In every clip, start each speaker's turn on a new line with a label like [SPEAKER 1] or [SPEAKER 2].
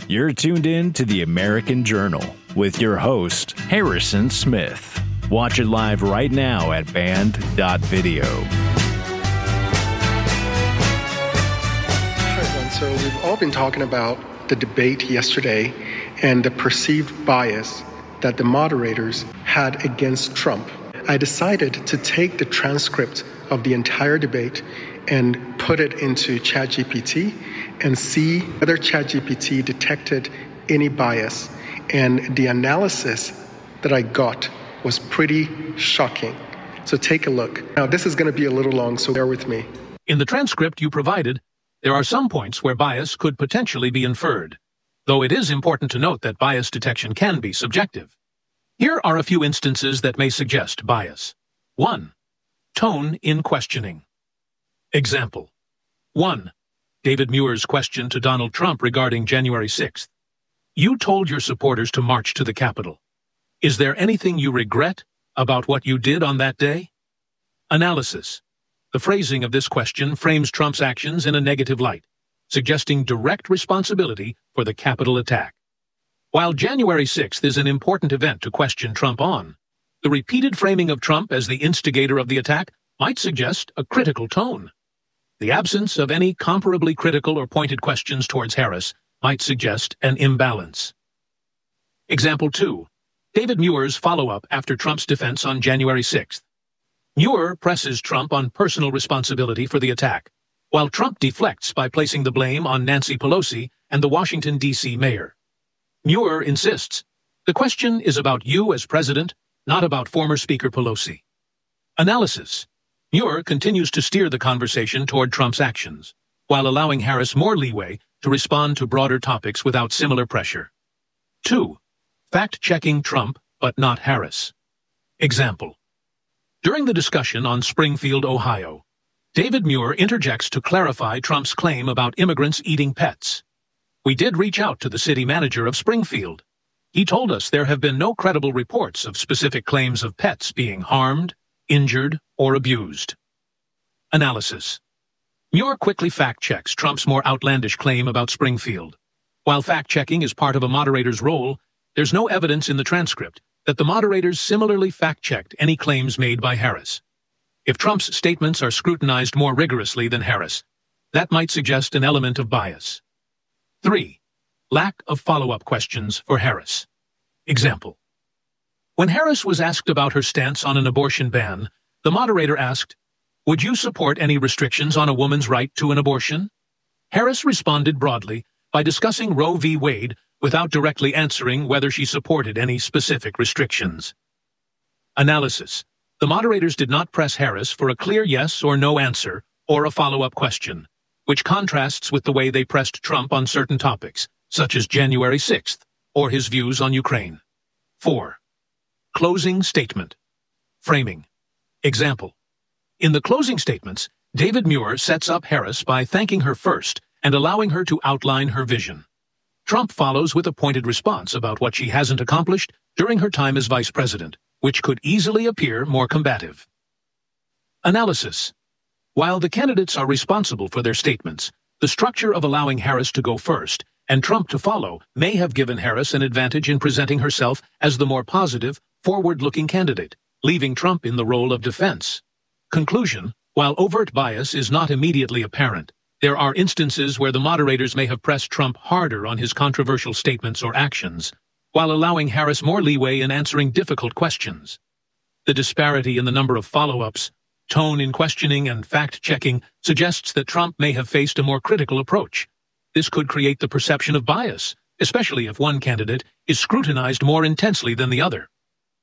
[SPEAKER 1] You're tuned in to the American Journal with your host, Harrison Smith. Watch it live right now at band.video.
[SPEAKER 2] Hi, everyone. So we've all been talking about the debate yesterday and the perceived bias that the moderators had against Trump. I decided to take the transcript of the entire debate and put it into ChatGPT and see whether ChatGPT detected any bias. And the analysis that I got was pretty shocking. So take a look. Now, this is going to be a little long, so bear with me.
[SPEAKER 3] In the transcript you provided, there are some points where bias could potentially be inferred, though it is important to note that bias detection can be subjective. Here are a few instances that may suggest bias. 1. Tone in questioning. Example. 1. David Muir's question to Donald Trump regarding January 6th. You told your supporters to march to the Capitol. Is there anything you regret about what you did on that day? Analysis. The phrasing of this question frames Trump's actions in a negative light, suggesting direct responsibility for the Capitol attack. While January 6th is an important event to question Trump on, the repeated framing of Trump as the instigator of the attack might suggest a critical tone. The absence of any comparably critical or pointed questions towards Harris might suggest an imbalance. Example 2. David Muir's follow-up after Trump's defense on January 6th. Muir presses Trump on personal responsibility for the attack, while Trump deflects by placing the blame on Nancy Pelosi and the Washington, D.C. mayor. Muir insists, the question is about you as president, not about former Speaker Pelosi. Analysis. Muir continues to steer the conversation toward Trump's actions, while allowing Harris more leeway to respond to broader topics without similar pressure. 2. Fact-checking Trump, but not Harris. Example. During the discussion on Springfield, Ohio, David Muir interjects to clarify Trump's claim about immigrants eating pets. We did reach out to the city manager of Springfield. He told us there have been no credible reports of specific claims of pets being harmed, injured, or abused. Analysis. Muir quickly fact-checks Trump's more outlandish claim about Springfield. While fact-checking is part of a moderator's role, there's no evidence in the transcript that the moderators similarly fact-checked any claims made by Harris. If Trump's statements are scrutinized more rigorously than Harris, that might suggest an element of bias. 3. Lack of follow-up questions for Harris. Example. When Harris was asked about her stance on an abortion ban, the moderator asked, would you support any restrictions on a woman's right to an abortion? Harris responded broadly by discussing Roe v. Wade without directly answering whether she supported any specific restrictions. Analysis. The moderators did not press Harris for a clear yes or no answer or a follow-up question, which contrasts with the way they pressed Trump on certain topics, such as January 6th or his views on Ukraine. 4. Closing statement. Framing. Example. In the closing statements, David Muir sets up Harris by thanking her first and allowing her to outline her vision. Trump follows with a pointed response about what she hasn't accomplished during her time as vice president, which could easily appear more combative. Analysis. While the candidates are responsible for their statements, the structure of allowing Harris to go first and Trump to follow may have given Harris an advantage in presenting herself as the more positive, forward-looking candidate, leaving Trump in the role of defense. Conclusion. While overt bias is not immediately apparent, there are instances where the moderators may have pressed Trump harder on his controversial statements or actions, while allowing Harris more leeway in answering difficult questions. The disparity in the number of follow-ups, tone in questioning, and fact-checking suggests that Trump may have faced a more critical approach. This could create the perception of bias, especially if one candidate is scrutinized more intensely than the other.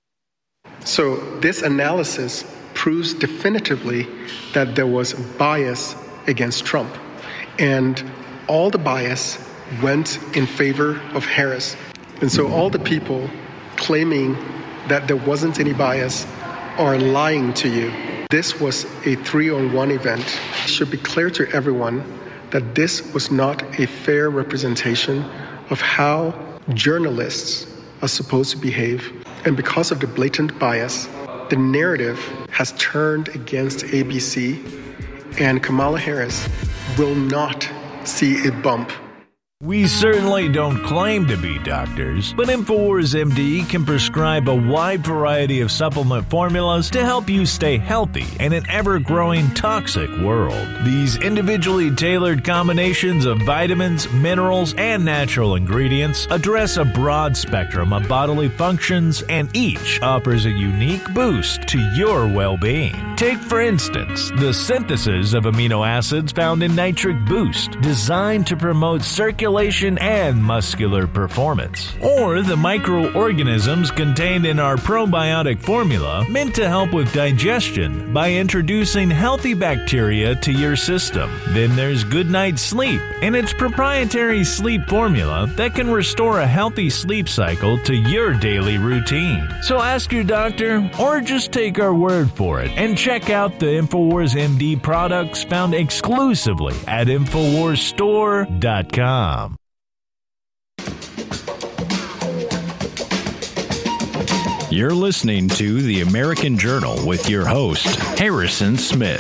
[SPEAKER 2] So this analysis proves definitively that there was bias against Trump, and all the bias went in favor of Harris. And so all the people claiming that there wasn't any bias are lying to you. This was a 3-on-1 event. It should be clear to everyone that this was not a fair representation of how journalists are supposed to behave. And because of the blatant bias, the narrative has turned against ABC, and Kamala Harris will not see a bump
[SPEAKER 1] We certainly don't claim to be doctors, but InfoWars MD can prescribe a wide variety of supplement formulas to help you stay healthy in an ever-growing toxic world. These individually tailored combinations of vitamins, minerals, and natural ingredients address a broad spectrum of bodily functions, and each offers a unique boost to your well-being. Take, for instance, the synthesis of amino acids found in Nitric Boost, designed to promote circulation and muscular performance. Or the microorganisms contained in our probiotic formula, meant to help with digestion by introducing healthy bacteria to your system. Then there's Good Night Sleep and its proprietary sleep formula that can restore a healthy sleep cycle to your daily routine. So ask your doctor or just take our word for it and check out the InfoWars MD products found exclusively at InfoWarsStore.com. You're listening to The American Journal with your host, Harrison Smith.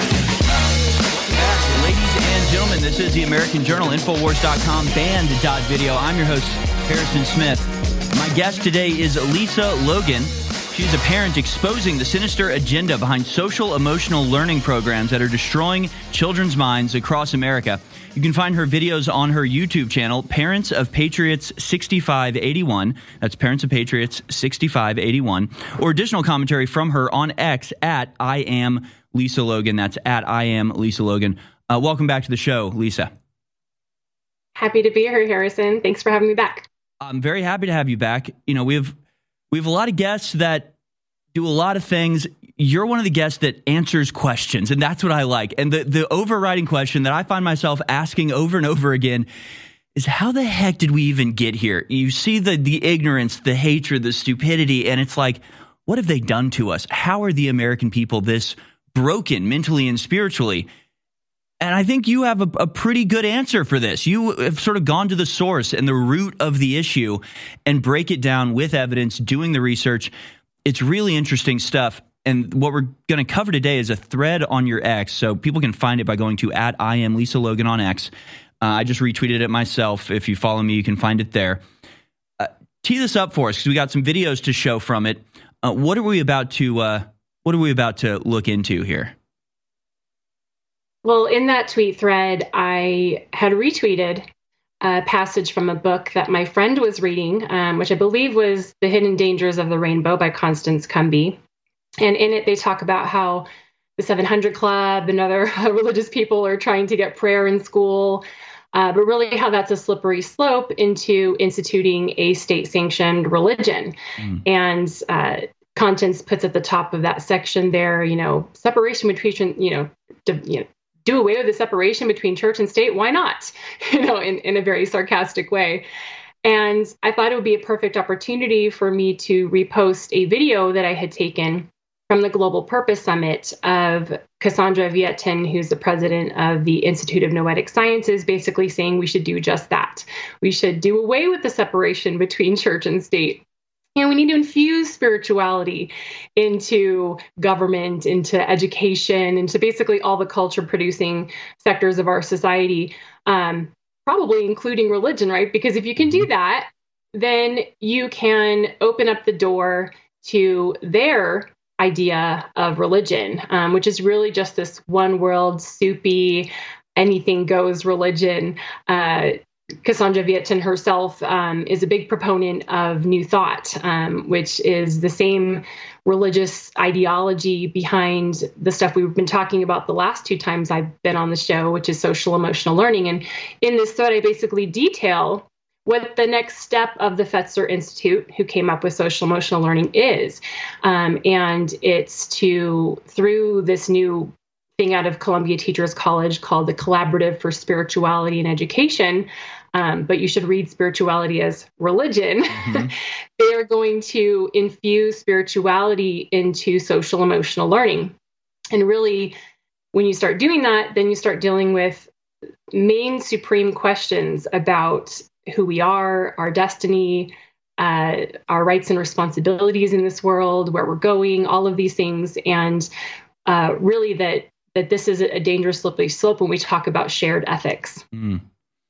[SPEAKER 4] Ladies and gentlemen, this is The American Journal, Infowars.com, Band.video. I'm your host, Harrison Smith. My guest today is Lisa Logan. She's a parent exposing the sinister agenda behind social-emotional learning programs that are destroying children's minds across America. You can find her videos on her YouTube channel, Parents of Patriots 6581. That's Parents of Patriots 6581. Or additional commentary from her on X at I Am Lisa Logan. That's at I Am Lisa Logan. Welcome back to the show, Lisa.
[SPEAKER 5] Happy to be here, Harrison. Thanks for having me back.
[SPEAKER 4] I'm very happy to have you back. You know, we have a lot of guests that do a lot of things. You're one of the guests that answers questions, and that's what I like. And the overriding question that I find myself asking over and over again is, how the heck did we even get here? You see the ignorance, the hatred, the stupidity, and it's like, what have they done to us? How are the American people this broken mentally and spiritually? And I think you have a pretty good answer for this. You have sort of gone to the source and the root of the issue and break it down with evidence, doing the research. It's really interesting stuff. And what we're going to cover today is a thread on your X. So people can find it by going to at I Am Lisa Logan on X. I just retweeted it myself. If you follow me, you can find it there. Tee this up for us, because we got some videos to show from it. What are we about to look into here?
[SPEAKER 5] Well, in that tweet thread, I had retweeted a passage from a book that my friend was reading, which I believe was The Hidden Dangers of the Rainbow by Constance Cumby. And in it, they talk about how the 700 Club and other religious people are trying to get prayer in school, but really how that's a slippery slope into instituting a state-sanctioned religion. And Constance puts at the top of that section there, separation between, do away with the separation between church and state. Why not? In a very sarcastic way. And I thought it would be a perfect opportunity for me to repost a video that I had taken from the Global Purpose Summit of Cassandra Vietin, who's the president of the Institute of Noetic Sciences, basically saying we should do just that. We should do away with the separation between church and state. And we need to infuse spirituality into government, into education, into basically all the culture-producing sectors of our society, probably including religion, right? Because if you can do that, then you can open up the door to their idea of religion, which is really just this one world, soupy, anything goes religion. Cassandra Vietin herself is a big proponent of New Thought, which is the same religious ideology behind the stuff we've been talking about the last two times I've been on the show, which is social emotional learning. And in this thread, I basically detail what the next step of the Fetzer Institute, who came up with social emotional learning, is. And it's through this new thing out of Columbia Teachers College called the Collaborative for Spirituality and Education, but you should read spirituality as religion. They are going to infuse spirituality into social emotional learning. And really, when you start doing that, then you start dealing with main supreme questions about who we are, our destiny, our rights and responsibilities in this world, where we're going, all of these things. And really that this is a dangerous slippery slope when we talk about shared ethics.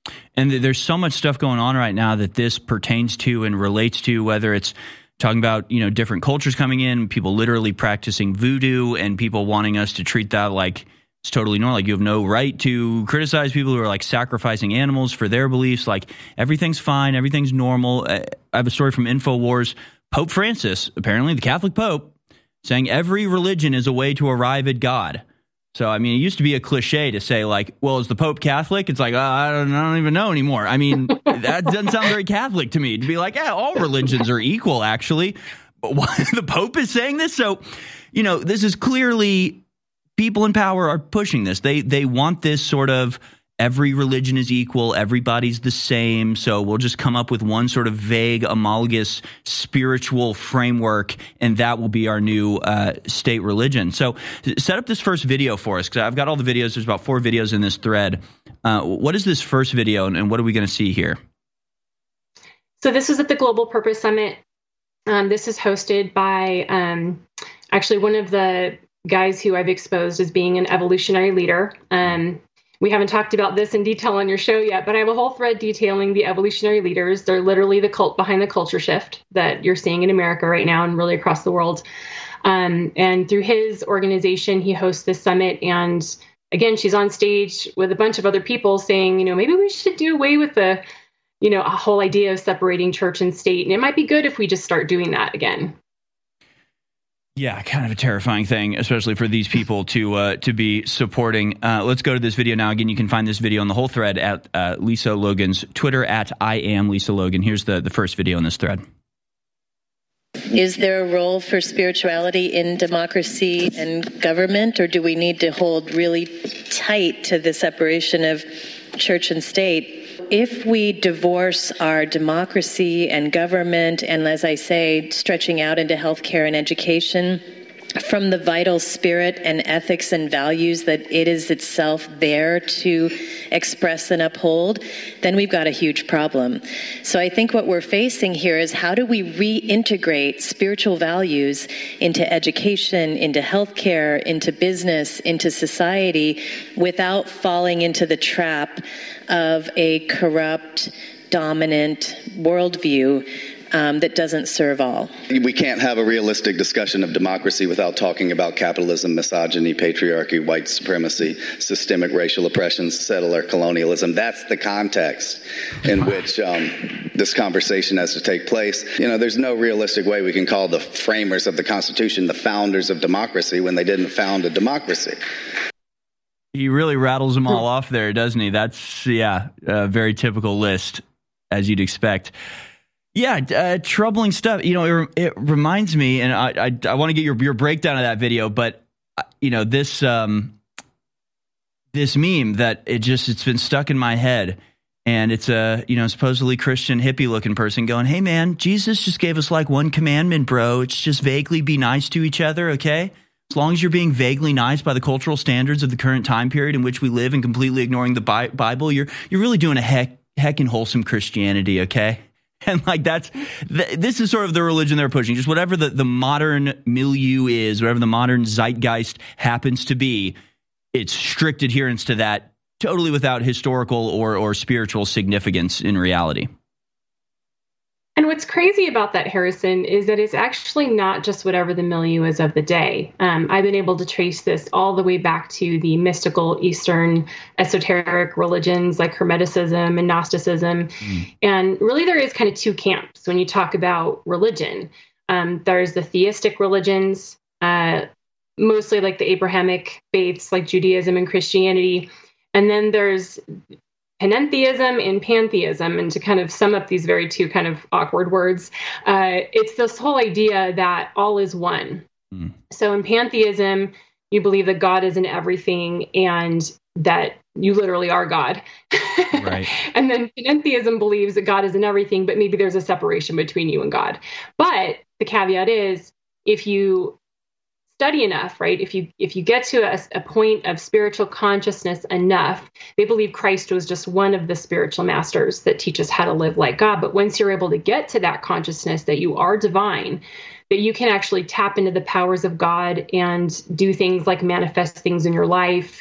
[SPEAKER 4] And there's so much stuff going on right now that this pertains to and relates to, whether it's talking about, different cultures coming in, people literally practicing voodoo, and people wanting us to treat that like it's totally normal. Like, you have no right to criticize people who are like sacrificing animals for their beliefs. Like, everything's fine. Everything's normal. I have a story from InfoWars. Pope Francis, apparently the Catholic Pope, saying every religion is a way to arrive at God. So, I mean, it used to be a cliche to say, like, well, is the Pope Catholic? It's like, I don't even know anymore. I mean, that doesn't sound very Catholic to me, to be like, yeah, all religions are equal, actually. But why the Pope is saying this? So, this is clearly people in power are pushing this. They want this sort of every religion is equal, everybody's the same, so we'll just come up with one sort of vague, homologous spiritual framework, and that will be our new state religion. So set up this first video for us, because I've got all the videos. There's about 4 videos in this thread. What is this first video, and what are we going to see here?
[SPEAKER 5] So this is at the Global Purpose Summit. This is hosted by actually one of the guys who I've exposed as being an evolutionary leader. We haven't talked about this in detail on your show yet, but I have a whole thread detailing the evolutionary leaders. They're literally the cult behind the culture shift that you're seeing in America right now and really across the world. And through his organization, he hosts this summit. And again, she's on stage with a bunch of other people saying, maybe we should do away with the, a whole idea of separating church and state. And it might be good if we just start doing that again.
[SPEAKER 4] Yeah, kind of a terrifying thing, especially for these people to be supporting. Let's go to this video now. Again, you can find this video on the whole thread at Lisa Logan's Twitter at I am Lisa Logan. Here's the first video in this thread.
[SPEAKER 6] Is there a role for spirituality in democracy and government, or do we need to hold really tight to the separation of church and state? If we divorce our democracy and government, and as I say, stretching out into healthcare and education, from the vital spirit and ethics and values that it is itself there to express and uphold, then we've got a huge problem. So I think what we're facing here is, how do we reintegrate spiritual values into education, into healthcare, into business, into society, without falling into the trap of a corrupt, dominant worldview that doesn't serve all.
[SPEAKER 7] We can't have a realistic discussion of democracy without talking about capitalism, misogyny, patriarchy, white supremacy, systemic racial oppression, settler colonialism. That's the context in which this conversation has to take place. There's no realistic way we can call the framers of the Constitution the founders of democracy when they didn't found a democracy.
[SPEAKER 4] He really rattles them all off there, doesn't he? That's, a very typical list, as you'd expect. Yeah, troubling stuff. It reminds me, and I want to get your breakdown of that video, but this meme that it's been stuck in my head, and it's a supposedly Christian hippie looking person going, "Hey man, Jesus just gave us like one commandment, bro. It's just vaguely be nice to each other, okay? As long as you're being vaguely nice by the cultural standards of the current time period in which we live and completely ignoring the Bible, you're really doing a heckin' wholesome Christianity, okay?" And like this is sort of the religion they're pushing. Just whatever the modern milieu is, whatever the modern zeitgeist happens to be, it's strict adherence to that, totally without historical or spiritual significance in reality.
[SPEAKER 5] And what's crazy about that, Harrison, is that it's actually not just whatever the milieu is of the day. I've been able to trace this all the way back to the mystical Eastern esoteric religions like Hermeticism and Gnosticism. And really there is kind of 2 camps when you talk about religion. There's the theistic religions, mostly like the Abrahamic faiths like Judaism and Christianity. And then there's panentheism and pantheism. And to kind of sum up these very 2 kind of awkward words, it's this whole idea that all is one. So in pantheism, you believe that God is in everything and that you literally are God. Right. And then panentheism believes that God is in everything, but maybe there's a separation between you and God. But the caveat is, if you study enough, right? If you get to a point of spiritual consciousness enough, they believe Christ was just one of the spiritual masters that teach us how to live like God. But once you're able to get to that consciousness that you are divine, that you can actually tap into the powers of God and do things like manifest things in your life,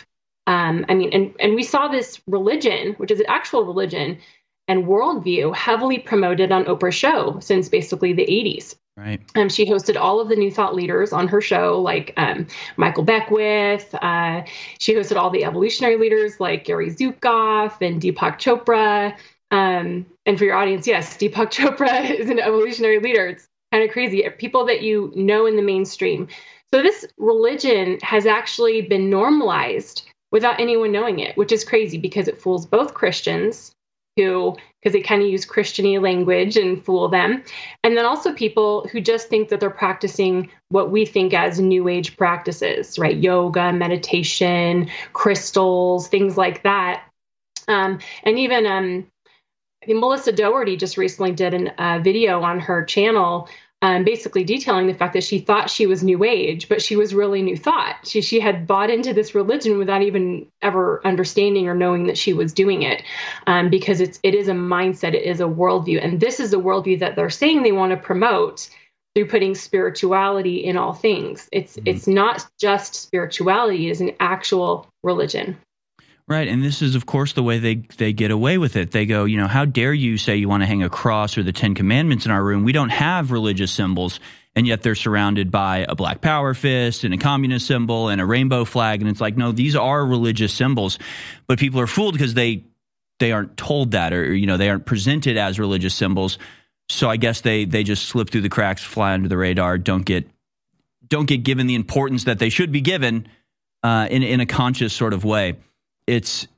[SPEAKER 5] And we saw this religion, which is an actual religion and worldview, heavily promoted on Oprah's show since basically the 80s.
[SPEAKER 4] Right.
[SPEAKER 5] She hosted all of the New Thought leaders on her show, like Michael Beckwith. She hosted all the evolutionary leaders like Gary Zukav and Deepak Chopra. And for your audience, yes, Deepak Chopra is an evolutionary leader. It's kind of crazy. People that you know in the mainstream. So this religion has actually been normalized without anyone knowing it, which is crazy because it fools both Christians because they kind of use Christian-y language and fool them. And then also people who just think that they're practicing what we think as New Age practices, right? Yoga, meditation, crystals, things like that. And even Melissa Doherty just recently did a video on her channel basically detailing the fact that she thought she was New Age, but she was really New Thought. She had bought into this religion without even ever understanding or knowing that she was doing it, because it is a mindset, it is a worldview. And this is a worldview that they're saying they want to promote through putting spirituality in all things. It's not just spirituality, it is an actual religion.
[SPEAKER 4] Right. And this is, of course, the way they get away with it. They go, how dare you say you want to hang a cross or the 10 Commandments in our room? We don't have religious symbols. And yet they're surrounded by a Black Power fist and a communist symbol and a rainbow flag. And it's like, no, these are religious symbols. But people are fooled because they aren't told that, or, they aren't presented as religious symbols. So I guess they just slip through the cracks, fly under the radar, don't get given the importance that they should be given in a conscious sort of way. It's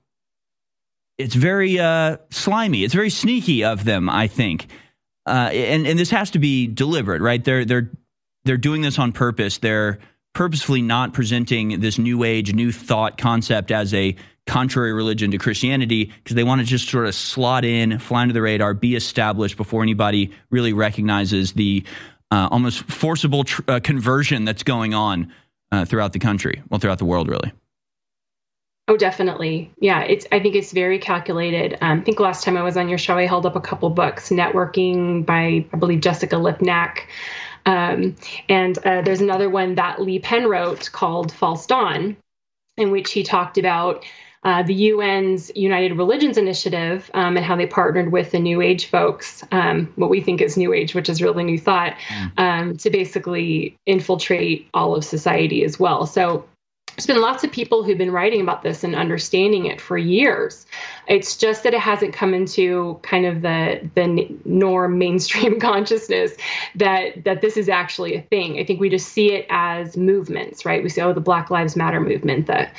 [SPEAKER 4] very slimy. It's very sneaky of them, I think, and this has to be deliberate, right? They're doing this on purpose. They're purposefully not presenting this New Age, New Thought concept as a contrary religion to Christianity because they want to just sort of slot in, fly under the radar, be established before anybody really recognizes the almost forcible conversion that's going on throughout the country, throughout the world, really.
[SPEAKER 5] Oh, definitely. Yeah, I think it's very calculated. I think last time I was on your show, I held up a couple books, Networking by, I believe, Jessica Lipnack. And there's another one that Lee Penn wrote called False Dawn, in which he talked about the UN's United Religions Initiative and how they partnered with the New Age folks, what we think is New Age, which is really New Thought, to basically infiltrate all of society as well. So there's been lots of people who've been writing about this and understanding it for years. It's just that it hasn't come into kind of the norm mainstream consciousness that this is actually a thing. I think we just see it as movements, right? We see, the Black Lives Matter movement, the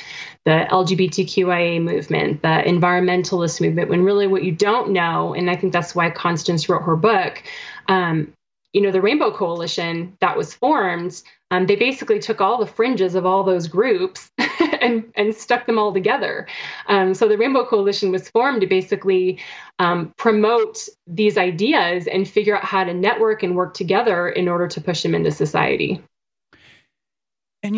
[SPEAKER 5] LGBTQIA movement, the environmentalist movement, when really what you don't know, and I think that's why Constance wrote her book, the Rainbow Coalition that was formed, they basically took all the fringes of all those groups and stuck them all together. So the Rainbow Coalition was formed to basically promote these ideas and figure out how to network and work together in order to push them into society.
[SPEAKER 4] And,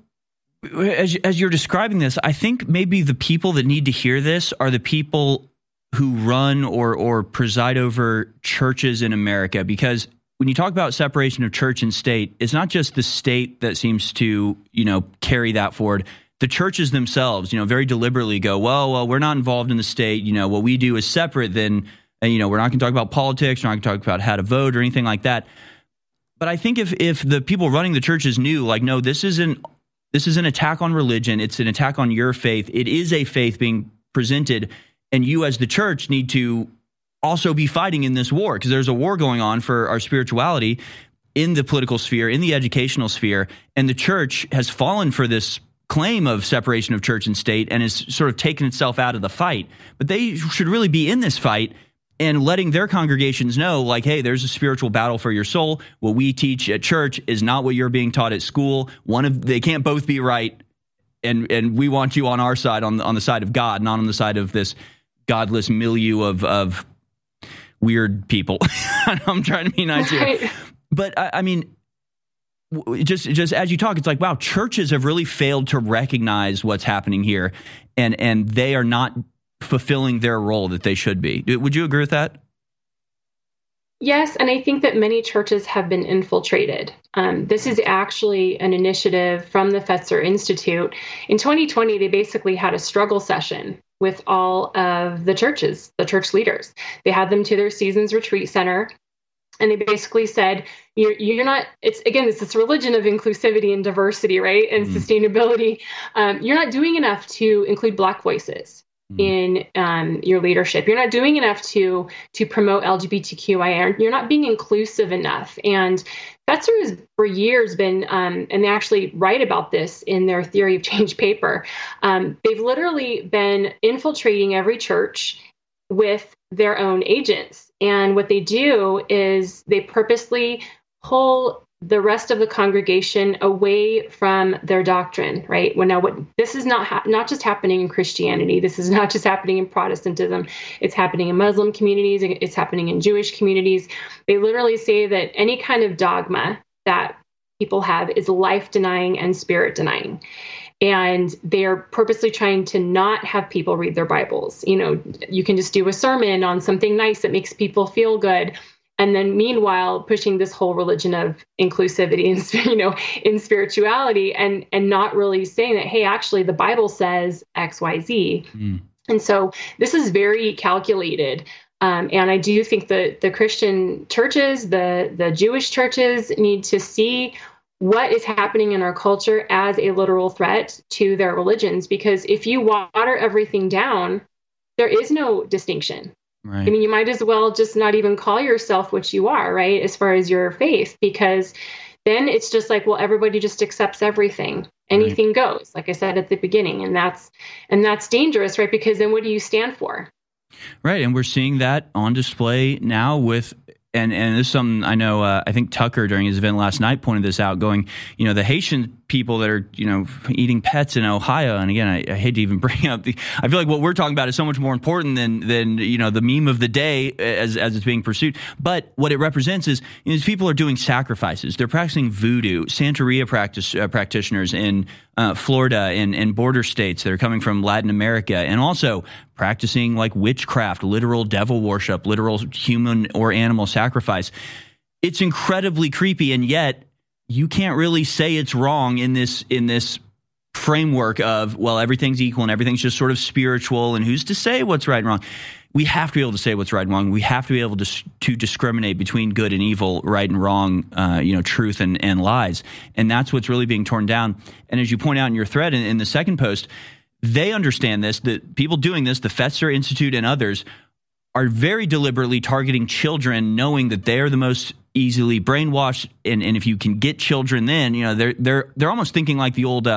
[SPEAKER 4] as you're describing this, I think maybe the people that need to hear this are the people who run or preside over churches in America, because when you talk about separation of church and state, it's not just the state that seems to, carry that forward. The churches themselves, very deliberately go, well, we're not involved in the state. What we do is separate. Then, we're not going to talk about politics. We're not going to talk about how to vote or anything like that. But I think if the people running the churches knew, no, this is an attack on religion. It's an attack on your faith. It is a faith being presented, and you as the church need to also be fighting in this war, because there's a war going on for our spirituality in the political sphere, in the educational sphere, and the church has fallen for this claim of separation of church and state and has sort of taken itself out of the fight. But they should really be in this fight and letting their congregations know, hey, there's a spiritual battle for your soul. What we teach at church is not what you're being taught at school. They can't both be right, and we want you on our side, on the side of God, not on the side of this godless milieu of weird people. I'm trying to be nice here. But I mean, just as you talk, it's wow, churches have really failed to recognize what's happening here, and they are not fulfilling their role that they should be. Would you agree with that?
[SPEAKER 5] Yes, and I think that many churches have been infiltrated. This is actually an initiative from the Fetzer Institute. In 2020, they basically had a struggle session with all of the churches, the church leaders. They had them to their Seasons Retreat Center, and they basically said, you're not, it's this religion of inclusivity and diversity, right? And sustainability. You're not doing enough to include Black voices in your leadership. You're not doing enough to promote LGBTQIA. You're not being inclusive enough. And Fetzer has for years been, and they actually write about this in their Theory of Change paper. They've literally been infiltrating every church with their own agents. And what they do is they purposely pull the rest of the congregation away from their doctrine, right? This is not just happening in Christianity. This is not just happening in Protestantism. It's happening in Muslim communities. It's happening in Jewish communities. They literally say that any kind of dogma that people have is life-denying and spirit-denying. And they're purposely trying to not have people read their Bibles. You can just do a sermon on something nice that makes people feel good. And then meanwhile, pushing this whole religion of inclusivity and, in spirituality and not really saying that, hey, actually, the Bible says X, Y, Z. And so this is very calculated. And I do think that the Christian churches, the Jewish churches need to see what is happening in our culture as a literal threat to their religions. Because if you water everything down, there is no distinction. Right. I mean, you might as well just not even call yourself what you are, right, as far as your faith, because then it's just like, well, everybody just accepts everything. Anything goes, like I said at the beginning. And that's dangerous, right? Because then what do you stand for?
[SPEAKER 4] Right. And we're seeing that on display now with and this is something I know, I think Tucker during his event last night pointed this out, going, the Haitian people that are, eating pets in Ohio. And again, I hate to even bring up I feel like what we're talking about is so much more important than the meme of the day as it's being pursued. But what it represents is these people are doing sacrifices. They're practicing voodoo, Santeria practitioners in Florida and border states that are coming from Latin America, and also practicing like witchcraft, literal devil worship, literal human or animal sacrifice. It's incredibly creepy, and yet you can't really say it's wrong in this framework of, well, everything's equal and everything's just sort of spiritual, and who's to say what's right and wrong? We have to be able to say what's right and wrong. We have to be able to discriminate between good and evil, right and wrong, truth and lies. And that's what's really being torn down. And as you point out in your thread in the second post, they understand this, that people doing this, the Fetzer Institute and others, are very deliberately targeting children, knowing that they're the most easily brainwashed. And if you can get children, then they're almost thinking like the old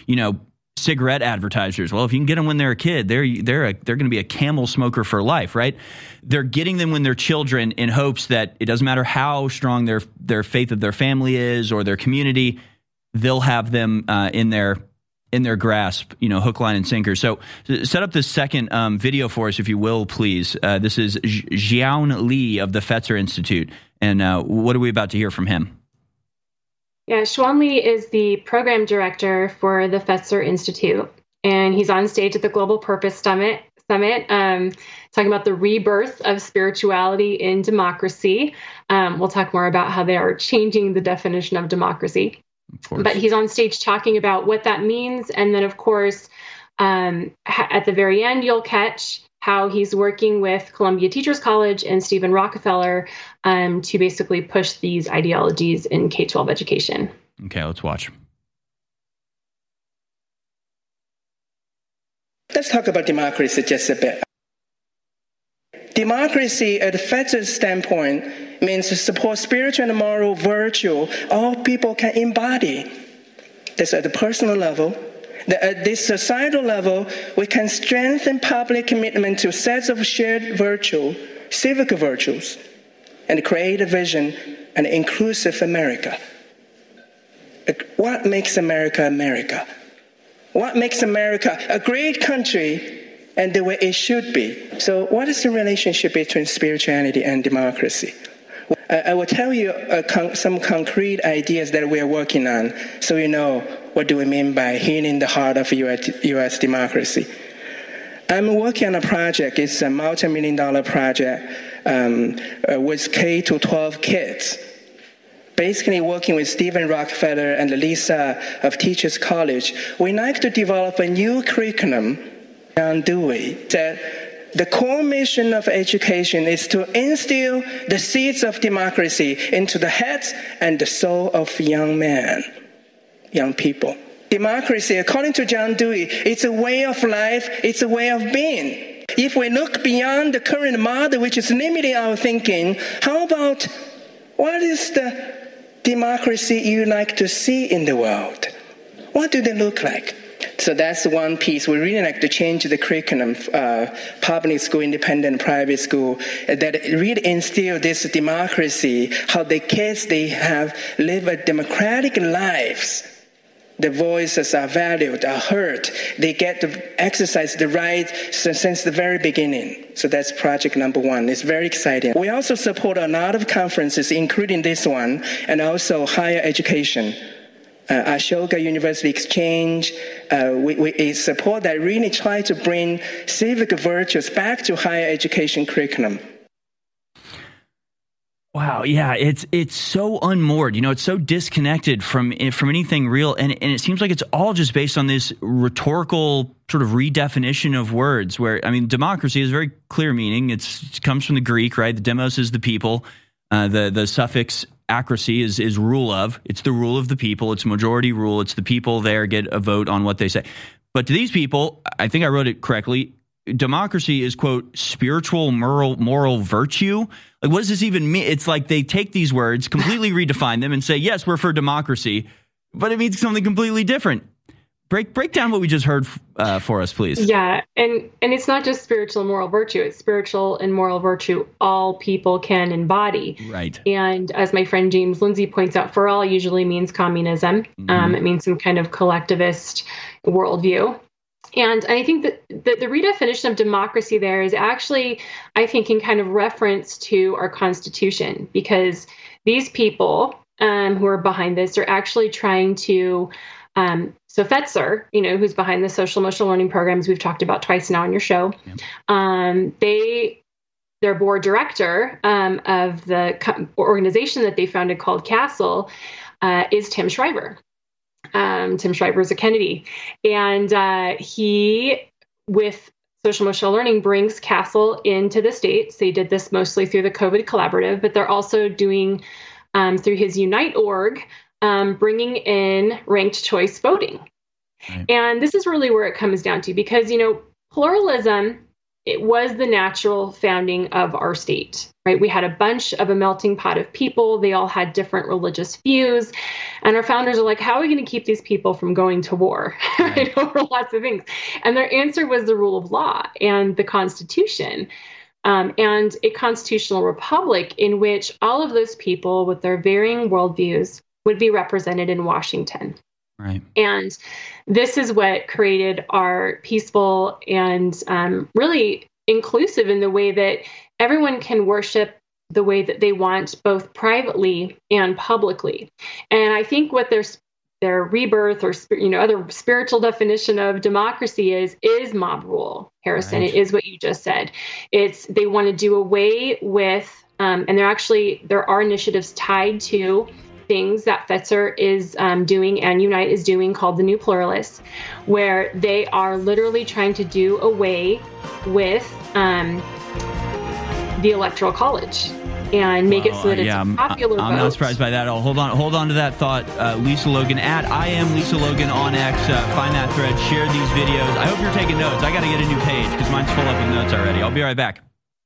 [SPEAKER 4] cigarette advertisers. Well, if you can get them when they're a kid, they're going to be a Camel smoker for life, right? They're getting them when they're children in hopes that it doesn't matter how strong their faith of their family is or their community, they'll have them in their grasp, hook, line, and sinker. So set up this second video for us, if you will, please. This is Xiaon Li of the Fetzer Institute. And what are we about to hear from him?
[SPEAKER 5] Yeah, Xiaon Li is the program director for the Fetzer Institute. And he's on stage at the Global Purpose Summit, talking about the rebirth of spirituality in democracy. We'll talk more about how they are changing the definition of democracy. But he's on stage talking about what that means. And then, of course, at the very end, you'll catch how he's working with Columbia Teachers College and Stephen Rockefeller to basically push these ideologies in K-12 education.
[SPEAKER 4] Okay, let's watch.
[SPEAKER 8] Let's talk about democracy just a bit. Democracy, at the Fetzer standpoint, means to support spiritual and moral virtue all people can embody. That's at the personal level. At this societal level, we can strengthen public commitment to sets of shared virtue, civic virtues, and create a vision an inclusive America. What makes America America? What makes America a great country and the way it should be? So what is the relationship between spirituality and democracy? I will tell you some concrete ideas that we are working on, so you know what do we mean by healing the heart of U.S. democracy. I'm working on a project. It's a multi-million-dollar project with K to 12 kids. Basically working with Stephen Rockefeller and Lisa of Teachers College, we like to develop a new curriculum, John Dewey, that the core mission of education is to instill the seeds of democracy into the heads and the soul of young men, young people. Democracy, according to John Dewey, it's a way of life, it's a way of being. If we look beyond the current model, which is limiting our thinking, how about what is the democracy you like to see in the world? What do they look like? So that's one piece. We really like to change the curriculum, public school, independent, private school, that really instill this democracy, how the kids, they have live a democratic lives. The voices are valued, are heard. They get to exercise the right since the very beginning. So that's project number one. It's very exciting. We also support a lot of conferences, including this one, and also higher education. Ashoka University Exchange, we support that really try to bring civic virtues back to higher education curriculum.
[SPEAKER 4] Wow, yeah, it's so unmoored. It's so disconnected from anything real, and it seems like it's all just based on this rhetorical sort of redefinition of words. Where democracy is a very clear meaning. It comes from the Greek, right? The demos is the people. The suffix acracy is rule of. It's the rule of the people. It's majority rule. It's the people there get a vote on what they say. But to these people, I think I wrote it correctly. Democracy is, quote, spiritual moral virtue. Like, what does this even mean? It's like they take these words, completely redefine them, and say, yes, we're for democracy, but it means something completely different. Break down what we just heard for us, please.
[SPEAKER 5] Yeah, and it's not just spiritual and moral virtue. It's spiritual and moral virtue all people can embody.
[SPEAKER 4] Right.
[SPEAKER 5] And as my friend James Lindsay points out, for all usually means communism. Mm-hmm. It means some kind of collectivist worldview. And I think that the redefinition of democracy there is actually, I think, in kind of reference to our Constitution, because these people who are behind this are actually trying to, so Fetzer, who's behind the social emotional learning programs we've talked about twice now on your show, their board director of the organization that they founded called CASEL is Tim Shriver. Tim Shriver is a Kennedy, and he, with social emotional learning, brings CASEL into the States. They did this mostly through the COVID Collaborative, but they're also doing through his Unite org, bringing in ranked choice voting. Right. And this is really where it comes down to, because, pluralism, it was the natural founding of our state, right? We had a melting pot of people. They all had different religious views. And our founders are like, how are we going to keep these people from going to war right, over lots of things? And their answer was the rule of law and the Constitution, and a constitutional republic in which all of those people with their varying worldviews would be represented in Washington.
[SPEAKER 4] Right.
[SPEAKER 5] And this is what created our peaceful and really inclusive in the way that everyone can worship the way that they want, both privately and publicly. And I think what their rebirth or other spiritual definition of democracy is mob rule, Harrison. Right. It is what you just said. They want to do away with, and there are initiatives tied to things that Fetzer is doing and Unite is doing called the New Pluralists, where they are literally trying to do away with the Electoral College and make it so that it's a popular vote.
[SPEAKER 4] I'm not surprised by that at all. Hold on to that thought, Lisa Logan. I am Lisa Logan on X. Find that thread, share these videos. I hope you're taking notes. I got to get a new page because mine's full up with notes already. I'll be right back.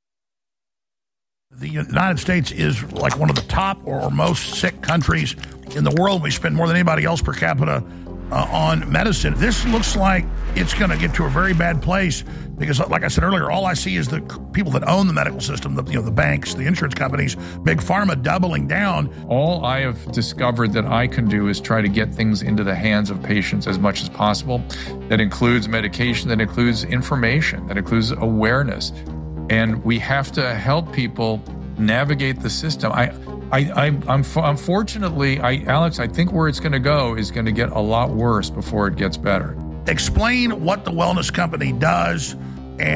[SPEAKER 9] The United States is like one of the top or most sick countries in the world. We spend more than anybody else per capita on medicine. This looks like it's going to get to a very bad place because, like I said earlier, all I see is the people that own the medical system, the banks, the insurance companies, big pharma doubling down.
[SPEAKER 10] All I have discovered that I can do is try to get things into the hands of patients as much as possible. That includes medication, that includes information, that includes awareness. And we have to help people navigate the system. Unfortunately, Alex, I think where it's going to go is going to get a lot worse before it gets better.
[SPEAKER 9] Explain what the wellness company does and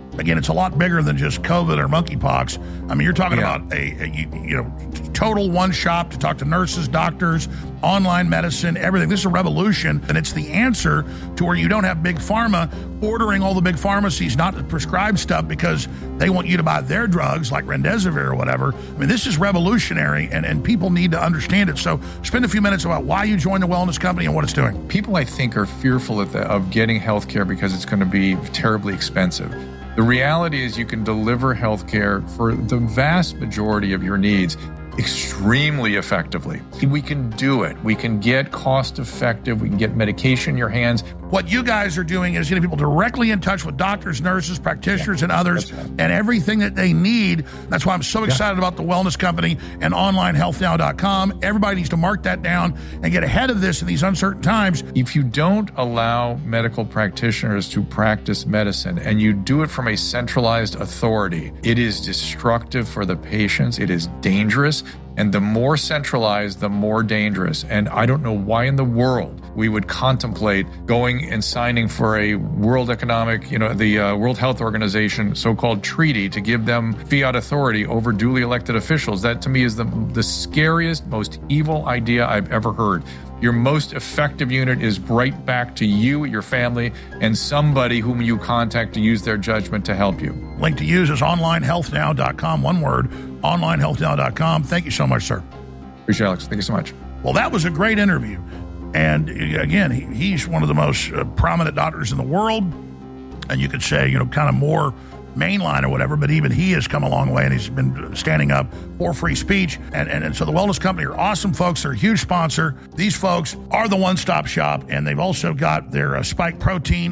[SPEAKER 9] Again, it's a lot bigger than just COVID or monkeypox. I mean, you're talking about a total one shop to talk to nurses, doctors, online medicine, everything. This is a revolution, and it's the answer to where you don't have big pharma ordering all the big pharmacies not to prescribe stuff because they want you to buy their drugs like Remdesivir or whatever. I mean, this is revolutionary, and people need to understand it. So spend a few minutes about why you joined the Wellness Company and what it's doing.
[SPEAKER 10] People, I think, are fearful of getting health care because it's going to be terribly expensive. The reality is you can deliver health care for the vast majority of your needs extremely effectively. We can do it. We can get cost effective. We can get medication in your hands.
[SPEAKER 9] What you guys are doing is getting people directly in touch with doctors, nurses, practitioners, and others, and everything that they need. That's why I'm so excited about the Wellness Company and onlinehealthnow.com. Everybody needs to mark that down and get ahead of this in these uncertain times.
[SPEAKER 10] If you don't allow medical practitioners to practice medicine and you do it from a centralized authority, it is destructive for the patients. It is dangerous. And the more centralized, the more dangerous. And I don't know why in the world we would contemplate going and signing for a World Economic, the World Health Organization so-called treaty to give them fiat authority over duly elected officials. That to me is the scariest, most evil idea I've ever heard. Your most effective unit is right back to you, your family, and somebody whom you contact to use their judgment to help you.
[SPEAKER 9] Link to use is onlinehealthnow.com, one word, onlinehealthnow.com. Thank you so much, sir.
[SPEAKER 10] Appreciate it, Alex. Thank you so much.
[SPEAKER 9] Well, that was a great interview. And again, he's one of the most prominent doctors in the world. And you could say, kind of more mainline or whatever, but even he has come a long way, and he's been standing up for free speech. And so the Wellness Company are awesome folks. They're a huge sponsor. These folks are the one-stop shop, and they've also got their spike protein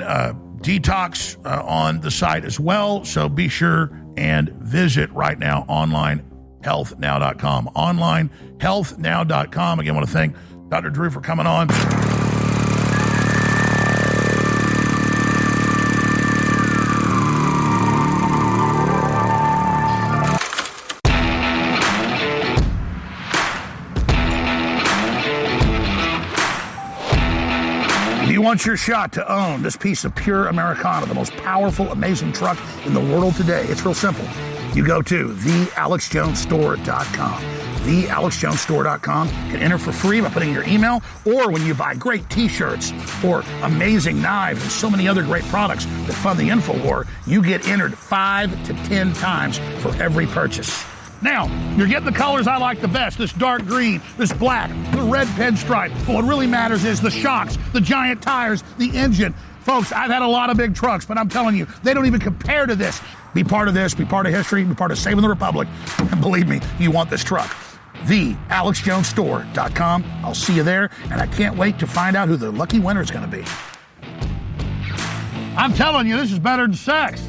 [SPEAKER 9] detox on the site as well. So be sure and visit right now, onlinehealthnow.com. Onlinehealthnow.com. Again, I want to thank Dr. Drew for coming on. You want your shot to own this piece of pure Americana, the most powerful, amazing truck in the world today. It's real simple. You go to thealexjonesstore.com. thealexjonesstore.com. You can enter for free by putting your email, or when you buy great t-shirts or amazing knives and so many other great products that fund the InfoWar, you get entered 5 to 10 times for every purchase. Now, you're getting the colors I like the best, this dark green, this black, the red pinstripe. But what really matters is the shocks, the giant tires, the engine. Folks, I've had a lot of big trucks, but I'm telling you, they don't even compare to this. Be part of this, be part of history, be part of saving the Republic. And believe me, you want this truck. TheAlexJonesStore.com. I'll see you there, and I can't wait to find out who the lucky winner is going to be. I'm telling you, this is better than sex.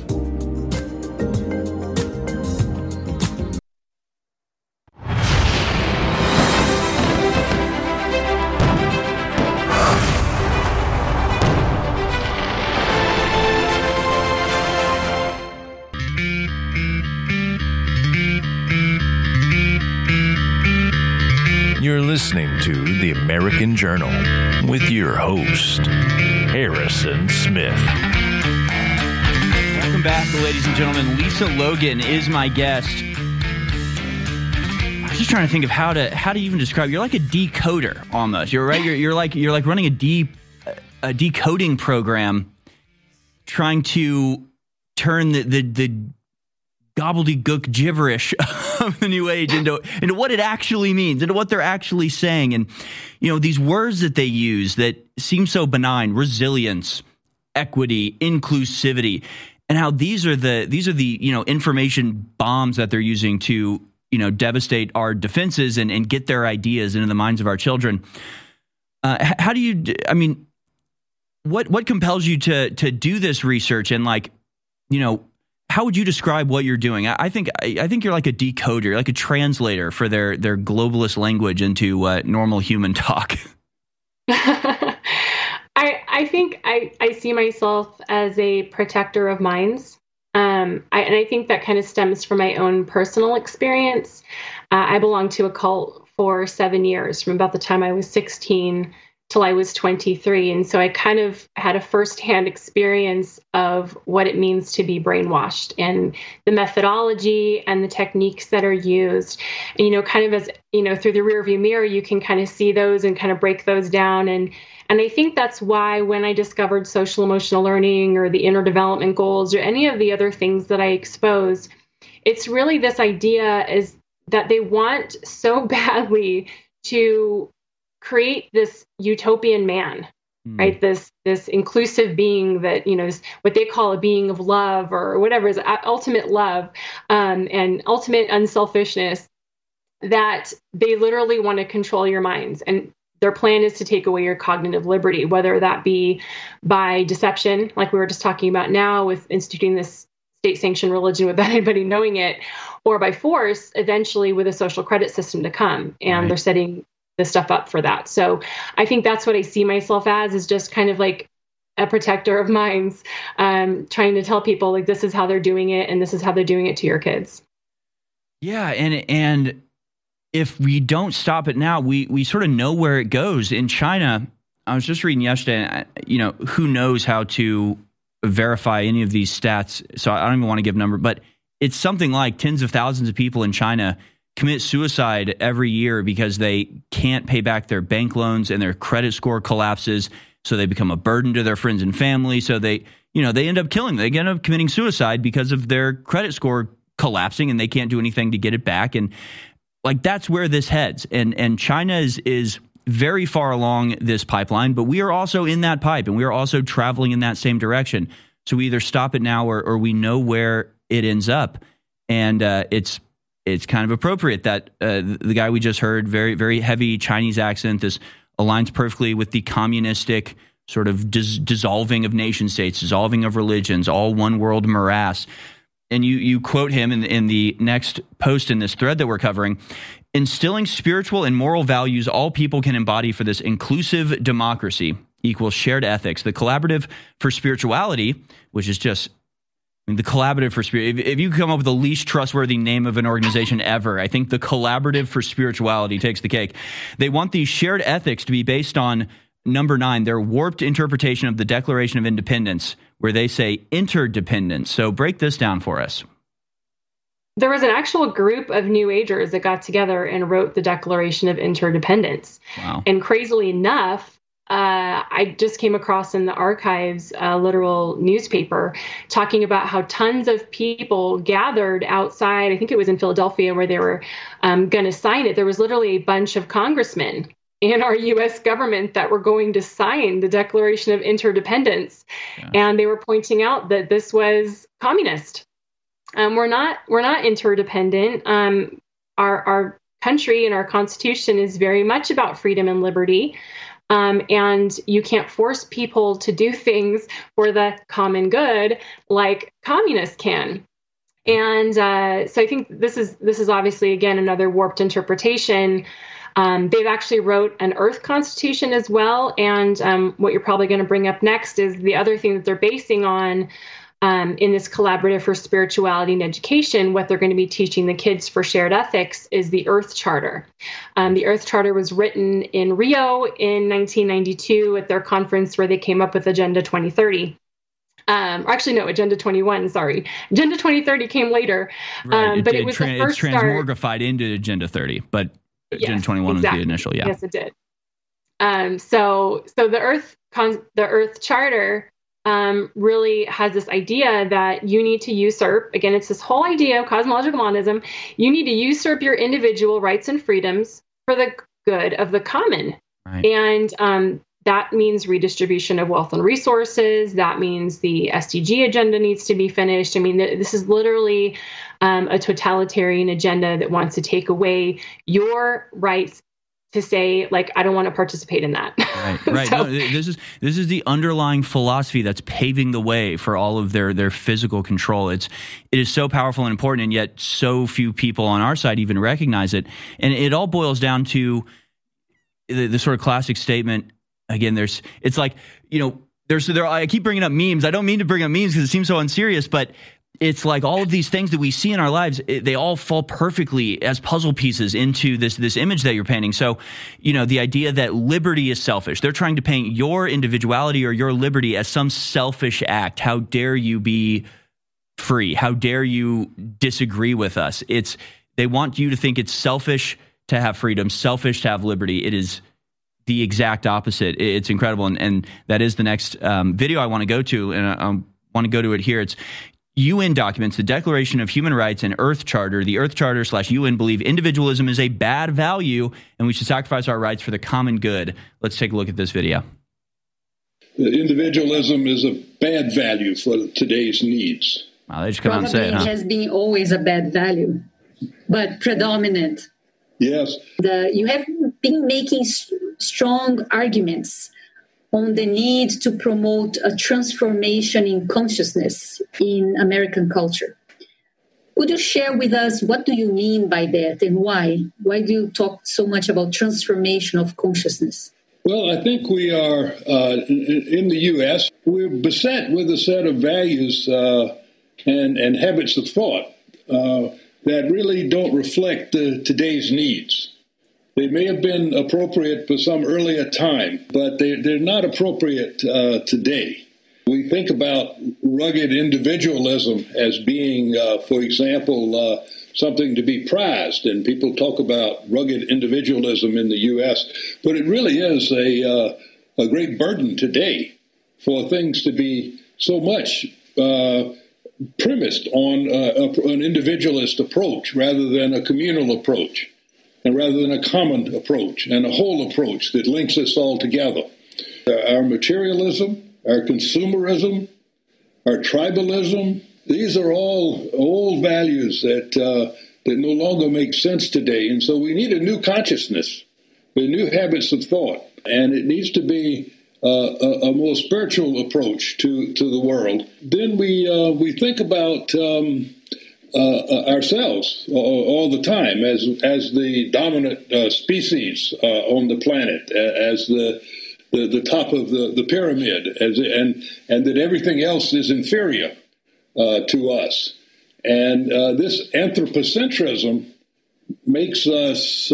[SPEAKER 1] You're listening to The American Journal with your host, Harrison Smith.
[SPEAKER 4] Welcome back, ladies and gentlemen. Lisa Logan is my guest. I was just trying to think of how to even describe. You're like a decoder almost. You're right. You're like running a decoding program, trying to turn the gobbledygook gibberish of the new age into what it actually means, into what they're actually saying. And, these words that they use that seem so benign: resilience, equity, inclusivity, and how these are the information bombs that they're using to, devastate our defenses and get their ideas into the minds of our children. How do you, what compels you to do this research, and how would you describe what you're doing? I think you're like a decoder, like a translator for their globalist language into normal human talk.
[SPEAKER 5] I think I see myself as a protector of minds. And I think that kind of stems from my own personal experience. I belonged to a cult for 7 years, from about the time I was 16 till I was 23. And so I kind of had a firsthand experience of what it means to be brainwashed and the methodology and the techniques that are used. And, kind of as, through the rearview mirror, you can kind of see those and kind of break those down. And I think that's why when I discovered social emotional learning or the inner development goals or any of the other things that I expose, it's really this idea is that they want so badly to create this utopian man, right? This inclusive being that, is what they call a being of love or whatever is ultimate love and ultimate unselfishness, that they literally want to control your minds. And their plan is to take away your cognitive liberty, whether that be by deception, like we were just talking about now with instituting this state-sanctioned religion without anybody knowing it, or by force, eventually with a social credit system to come. And they're setting the stuff up for that. So I think that's what I see myself as, is just kind of like a protector of minds, trying to tell people like this is how they're doing it and this is how they're doing it to your kids. Yeah.
[SPEAKER 4] And if we don't stop it now, we sort of know where it goes. In China, I was just reading yesterday, who knows how to verify any of these stats. So I don't even want to give a number, but it's something like tens of thousands of people in China commit suicide every year because they can't pay back their bank loans and their credit score collapses. So they become a burden to their friends and family. So they end up killing. They end up committing suicide because of their credit score collapsing and they can't do anything to get it back. And like, that's where this heads. And China is very far along this pipeline, but we are also in that pipe and we are also traveling in that same direction. So we either stop it now or we know where it ends up. And it's kind of appropriate that the guy we just heard, very, very heavy Chinese accent, this aligns perfectly with the communistic sort of dissolving of nation states, dissolving of religions, all one world morass. And you quote him in the next post in this thread that we're covering: instilling spiritual and moral values all people can embody for this inclusive democracy equals shared ethics. The Collaborative for Spirituality, which is just the Collaborative for Spirit. If you come up with the least trustworthy name of an organization ever, I think the Collaborative for Spirituality takes the cake. They want these shared ethics to be based on, number 9, their warped interpretation of the Declaration of Independence, where they say interdependence. So break this down for us.
[SPEAKER 5] There was an actual group of New Agers that got together and wrote the Declaration of Interdependence.
[SPEAKER 4] Wow.
[SPEAKER 5] And crazily enough, I just came across in the archives a literal newspaper talking about how tons of people gathered outside. I think it was in Philadelphia where they were going to sign it. There was literally a bunch of congressmen in our U.S. government that were going to sign the Declaration of Interdependence. Yeah. And they were pointing out that this was communist. We're not interdependent. Our country and our Constitution is very much about freedom and liberty. And you can't force people to do things for the common good like communists can. And so I think this is obviously, again, another warped interpretation. They've actually wrote an Earth Constitution as well. And what you're probably going to bring up next is the other thing that they're basing on in this Collaborative for Spirituality and Education. What they're going to be teaching the kids for shared ethics is the Earth Charter. The Earth Charter was written in Rio in 1992 at their conference where they came up with Agenda 2030. Agenda 21, sorry. Agenda 2030 came later.
[SPEAKER 4] Right.
[SPEAKER 5] But it was the first
[SPEAKER 4] start. It's transmogrified into Agenda 30, but Agenda 21 was the initial, yeah.
[SPEAKER 5] Yes, it did. So the Earth Charter really has this idea that you need to usurp, again, it's this whole idea of cosmological monism, you need to usurp your individual rights and freedoms for the good of the common.
[SPEAKER 4] Right.
[SPEAKER 5] And that means redistribution of wealth and resources. That means the SDG agenda needs to be finished. I mean, this is literally a totalitarian agenda that wants to take away your rights to say, like, I don't want to participate in that.
[SPEAKER 4] Right. No, this is the underlying philosophy that's paving the way for all of their physical control. It is so powerful and important, and yet so few people on our side even recognize it. And it all boils down to the sort of classic statement. Again, I keep bringing up memes. I don't mean to bring up memes because it seems so unserious, but it's like all of these things that we see in our lives, they all fall perfectly as puzzle pieces into this image that you're painting. So, the idea that liberty is selfish. They're trying to paint your individuality or your liberty as some selfish act. How dare you be free? How dare you disagree with us? They want you to think it's selfish to have freedom, selfish to have liberty. It is the exact opposite. It's incredible. And that is the next video I want to go to. And I want to go to it here. It's UN documents, the Declaration of Human Rights and Earth Charter. The Earth Charter / UN believe individualism is a bad value and we should sacrifice our rights for the common good. Let's take a look at this video.
[SPEAKER 11] Individualism is a bad value for today's needs.
[SPEAKER 4] Wow, they just come out and say it, huh?
[SPEAKER 12] It has been always a bad value, but predominant.
[SPEAKER 11] Yes.
[SPEAKER 12] You have been making strong arguments on the need to promote a transformation in consciousness in American culture. Would you share with us what do you mean by that and why? Why do you talk so much about transformation of consciousness?
[SPEAKER 11] Well, I think we are, in the U.S., we're beset with a set of values and habits of thought that really don't reflect today's needs. They may have been appropriate for some earlier time, but they're not appropriate today. We think about rugged individualism as being, for example, something to be prized, and people talk about rugged individualism in the U.S., but it really is a great burden today for things to be so much premised on an individualist approach rather than a communal approach, and rather than a common approach and a whole approach that links us all together. Our materialism, our consumerism, our tribalism, these are all old values that no longer make sense today. And so we need a new consciousness, with new habits of thought. And it needs to be a more spiritual approach to the world. Then we think about ourselves all the time as the dominant species on the planet, as the top of the pyramid, and that everything else is inferior to us. And this anthropocentrism makes us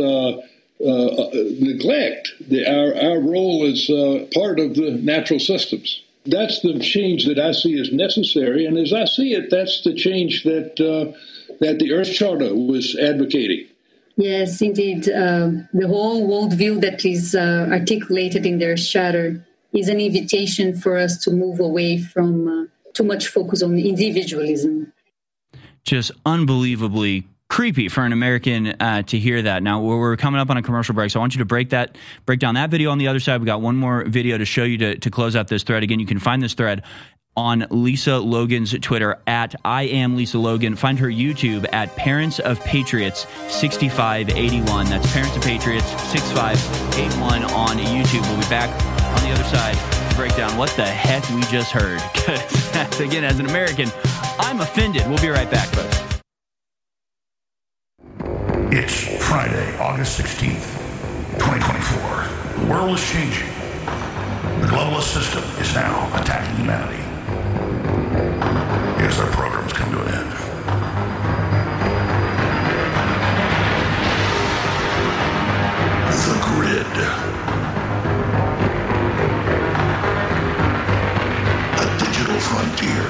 [SPEAKER 11] neglect our role as part of the natural systems. That's the change that I see as necessary, and as I see it, that's the change that the Earth Charter was advocating.
[SPEAKER 12] Yes, indeed. The whole worldview that is articulated in their charter is an invitation for us to move away from too much focus on individualism.
[SPEAKER 4] Just unbelievably creepy for an American to hear that. Now, we're coming up on a commercial break, so I want you to break down that video on the other side. We got one more video to show you to close out this thread. Again, you can find this thread on Lisa Logan's Twitter at I am Lisa Logan. Find her YouTube at Parents of Patriots 6581. That's Parents of Patriots 6581 on YouTube. We'll be back on the other side to break down what the heck we just heard. Because, again, as an American, I'm offended. We'll be right back, folks.
[SPEAKER 9] It's Friday, August 16th, 2024. The world is changing. The globalist system is now attacking humanity. As their programs come to an end. The grid. A digital frontier.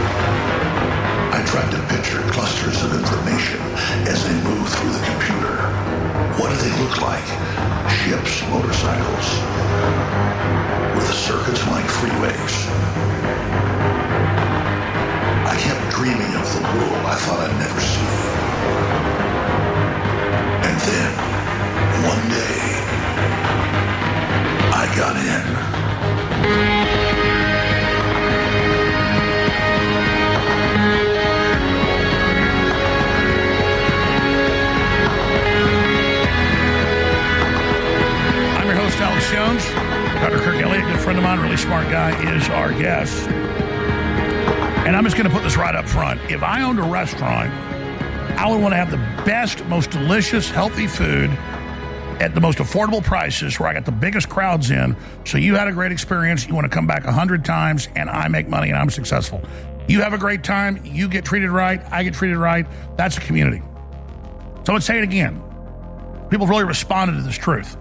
[SPEAKER 9] I tried to picture clusters of information as they move through the computer. What do they look like? Ships, motorcycles, with circuits like freeways. I kept dreaming of the world I thought I'd never see. And then, one day, I got in. I'm your host, Alex Jones. Dr. Kirk Elliott, good friend of mine, really smart guy, is our guest. And I'm just going to put this right up front. If I owned a restaurant, I would want to have the best, most delicious, healthy food at the most affordable prices where I got the biggest crowds in. So you had a great experience. You want to come back 100 times and I make money and I'm successful. You have a great time. You get treated right. I get treated right. That's a community. So let's say it again. People have really responded to this truth.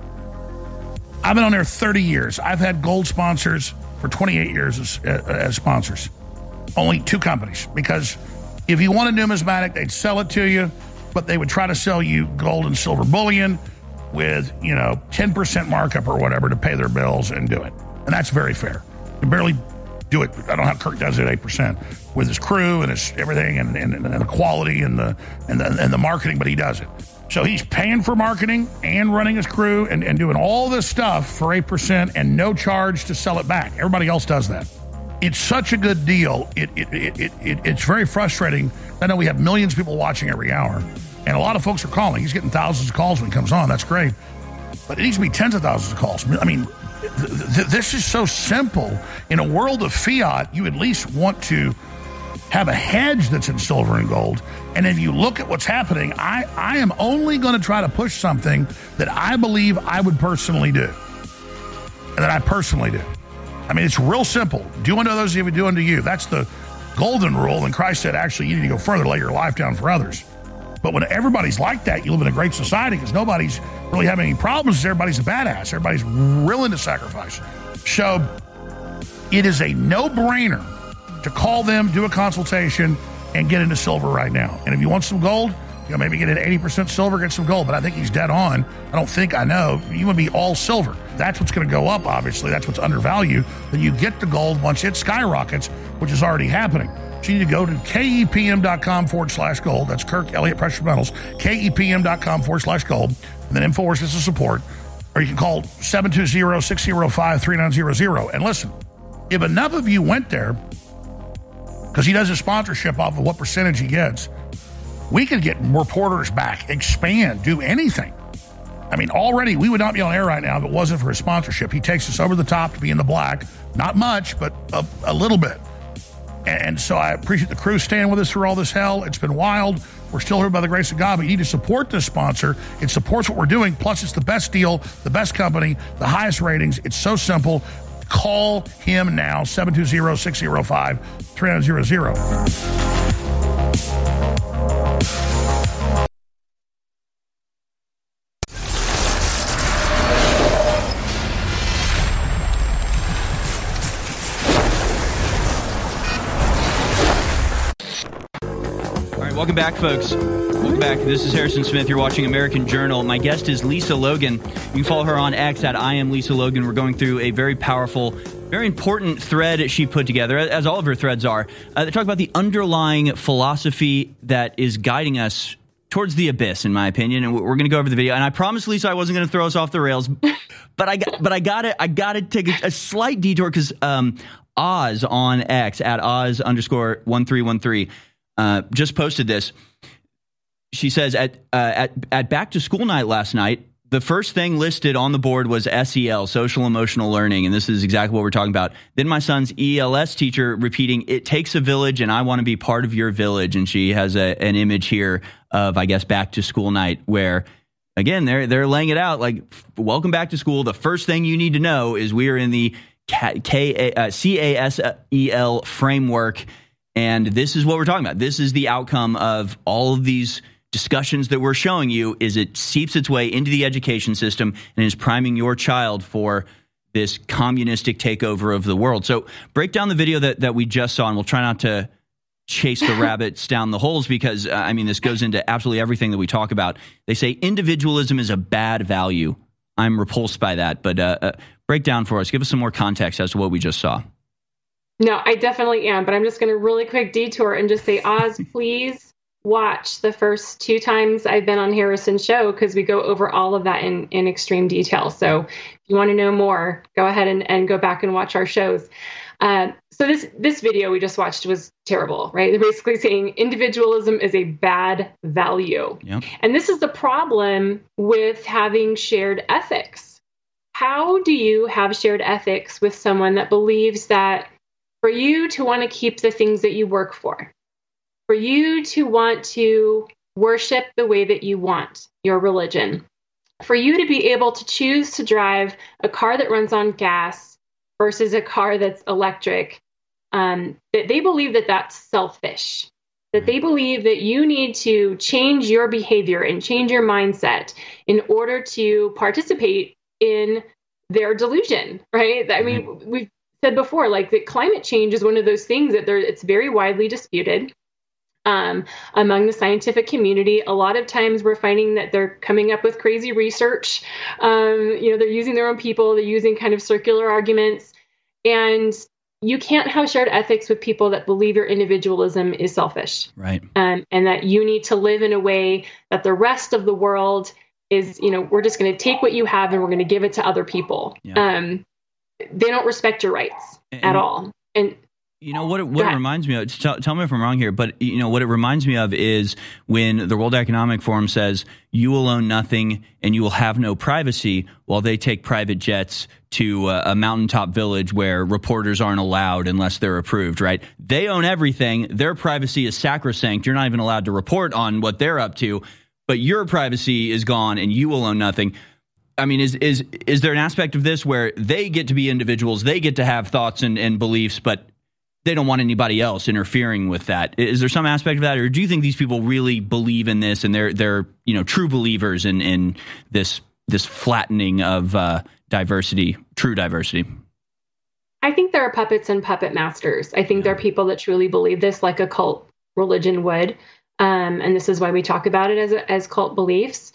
[SPEAKER 9] I've been on there 30 years. I've had gold sponsors for 28 years as sponsors. Only 2 companies. Because if you want a numismatic, they'd sell it to you, but they would try to sell you gold and silver bullion with, 10% markup or whatever to pay their bills and do it. And that's very fair. You barely do it. I don't know how Kirk does it at 8% with his crew and his everything and the quality and the marketing, but he does it. So he's paying for marketing and running his crew and doing all this stuff for 8% and no charge to sell it back. Everybody else does that. It's such a good deal. It's very frustrating. I know we have millions of people watching every hour, and a lot of folks are calling. He's getting thousands of calls when he comes on. That's great. But it needs to be tens of thousands of calls. I mean, this is so simple. In a world of fiat, you at least want to have a hedge that's in silver and gold. And if you look at what's happening, I am only going to try to push something that I believe I would personally do. And that I personally do. I mean, it's real simple. Do unto others as you would do unto you. That's the golden rule. And Christ said, actually, you need to go further, lay your life down for others. But when everybody's like that, you live in a great society because nobody's really having any problems. Everybody's a badass. Everybody's willing to sacrifice. So it is a no-brainer to call them, do a consultation, and get into silver right now. And if you want some gold, maybe get an 80% silver, get some gold. But I think he's dead on. I know. You want to be all silver. That's what's going to go up, obviously. That's what's undervalued. Then you get the gold once it skyrockets, which is already happening. So you need to go to KEPM.com/gold. That's Kirk Elliott Precious Metals. KEPM.com/gold. And then InfoWars is the support. Or you can call 720-605-3900. And listen, if enough of you went there, because he does his sponsorship off of what percentage he gets, we could get reporters back, expand, do anything. I mean, already we would not be on air right now if it wasn't for his sponsorship. He takes us over the top to be in the black. Not much, but a little bit. And so I appreciate the crew staying with us through all this hell. It's been wild. We're still here by the grace of God, but you need to support this sponsor. It supports what we're doing. Plus, it's the best deal, the best company, the highest ratings. It's so simple. Call him now, 720-605-3900.
[SPEAKER 4] Welcome back, folks. Welcome back. This is Harrison Smith. You're watching American Journal. My guest is Lisa Logan. You can follow her on X at I am Lisa Logan. We're going through a very powerful, very important thread she put together, as all of her threads are. They talk about the underlying philosophy that is guiding us towards the abyss, in my opinion. And we're going to go over the video. And I promised Lisa I wasn't going to throw us off the rails, but I got to take a slight detour because Oz on X at Oz_1313. Just posted this. She says at back to school night last night, the first thing listed on the board was SEL, social emotional learning, and this is exactly what we're talking about. Then my son's ELS teacher repeating, "It takes a village, and I want to be part of your village." And she has an image here of, I guess, back to school night, where again they're laying it out like, welcome back to school. The first thing you need to know is we are in the CASEL framework. And this is what we're talking about. This is the outcome of all of these discussions that we're showing you, is it seeps its way into the education system and is priming your child for this communistic takeover of the world. So break down the video that we just saw, and we'll try not to chase the rabbits down the holes because, this goes into absolutely everything that we talk about. They say individualism is a bad value. I'm repulsed by that. But break down for us. Give us some more context as to what we just saw.
[SPEAKER 5] No, I definitely am, but I'm just going to really quick detour and just say, Oz, please watch the first 2 times I've been on Harrison's show because we go over all of that in extreme detail. So if you want to know more, go ahead and go back and watch our shows. So this video we just watched was terrible, right? They're basically saying individualism is a bad value. Yep. And this is the problem with having shared ethics. How do you have shared ethics with someone that believes that for you to want to keep the things that you work for you to want to worship the way that you want, your religion, for you to be able to choose to drive a car that runs on gas versus a car that's electric, that they believe that that's selfish, that they believe that you need to change your behavior and change your mindset in order to participate in their delusion, right? I mean, we've said before, like, that climate change is one of those things that it's very widely disputed among the scientific community. A lot of times we're finding that they're coming up with crazy research. They're using their own people, they're using kind of circular arguments, and you can't have shared ethics with people that believe your individualism is selfish.
[SPEAKER 4] Right.
[SPEAKER 5] And that you need to live in a way that the rest of the world is, we're just going to take what you have and we're going to give it to other people. Yeah. They don't respect your rights at all. And
[SPEAKER 4] what it reminds me of, tell me if I'm wrong here, but what it reminds me of is when the World Economic Forum says you will own nothing and you will have no privacy, while they take private jets to a mountaintop village where reporters aren't allowed unless they're approved, right? They own everything. Their privacy is sacrosanct. You're not even allowed to report on what they're up to, but your privacy is gone and you will own nothing. I mean, is there an aspect of this where they get to be individuals, they get to have thoughts and beliefs, but they don't want anybody else interfering with that? Is there some aspect of that, or do you think these people really believe in this and they're true believers in this flattening of diversity, true diversity?
[SPEAKER 5] I think there are puppets and puppet masters. I think there are people that truly believe this, like a cult religion would, and this is why we talk about it as cult beliefs.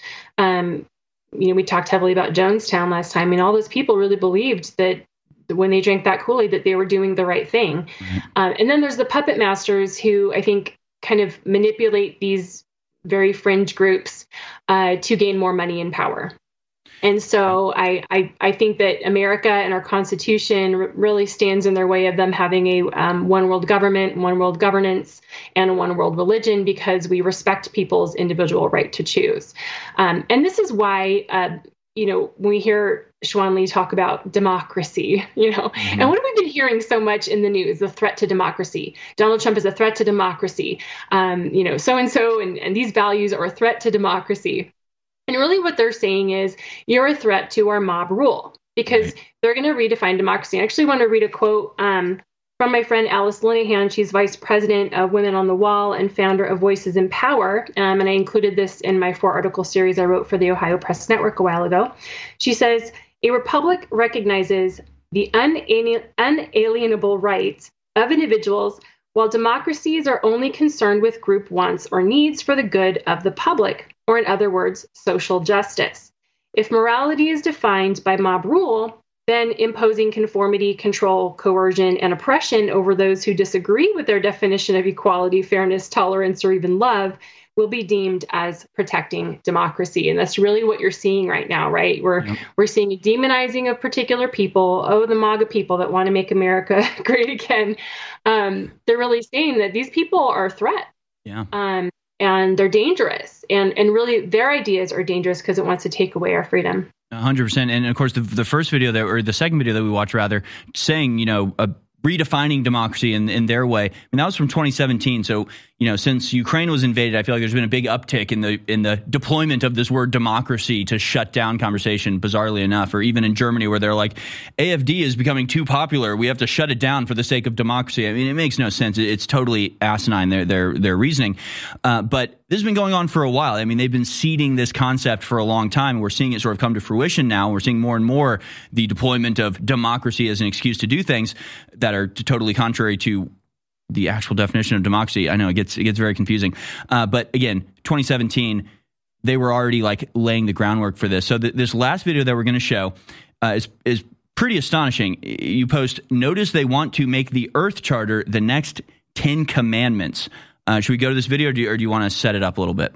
[SPEAKER 5] We talked heavily about Jonestown last time. I mean, all those people really believed that when they drank that Kool-Aid, that they were doing the right thing. And then there's the puppet masters who I think kind of manipulate these very fringe groups to gain more money and power. And so I think that America and our Constitution really stands in their way of them having a one world government, one world governance, and a one world religion, because we respect people's individual right to choose. And this is why, when we hear Xuan Li talk about democracy, and what have we been hearing so much in the news? The threat to democracy. Donald Trump is a threat to democracy. So-and-so and these values are a threat to democracy. And really what they're saying is you're a threat to our mob rule, because they're going to redefine democracy. I actually want to read a quote from my friend Alice Linehan. She's vice president of Women on the Wall and founder of Voices in Power. And I included this in my 4-article series I wrote for the Ohio Press Network a while ago. She says, a republic recognizes the unalienable rights of individuals, while democracies are only concerned with group wants or needs for the good of the public, or in other words, social justice. If morality is defined by mob rule, then imposing conformity, control, coercion, and oppression over those who disagree with their definition of equality, fairness, tolerance, or even love will be deemed as protecting democracy. And that's really what you're seeing right now, right? We're seeing a demonizing of particular people. Oh, the MAGA people that want to make America great again. They're really saying that these people are a threat.
[SPEAKER 4] Yeah.
[SPEAKER 5] And they're dangerous. And really their ideas are dangerous because it wants to take away our freedom.
[SPEAKER 4] 100%. And of course, the first video or the second video that we watched, rather, saying, redefining democracy in their way. I mean, that was from 2017. So, since Ukraine was invaded, I feel like there's been a big uptick in the deployment of this word democracy to shut down conversation, bizarrely enough, or even in Germany where they're like, AfD is becoming too popular. We have to shut it down for the sake of democracy. I mean, it makes no sense. It's totally asinine, their reasoning. But this has been going on for a while. I mean, they've been seeding this concept for a long time. We're seeing it sort of come to fruition now. We're seeing more and more the deployment of democracy as an excuse to do things that are totally contrary to the actual definition of democracy. I know it gets very confusing. But again, 2017, they were already laying the groundwork for this. So this last video that we're going to show is pretty astonishing. You post, notice they want to make the Earth Charter the next 10 commandments. Should we go to this video, or do you want to set it up a little bit?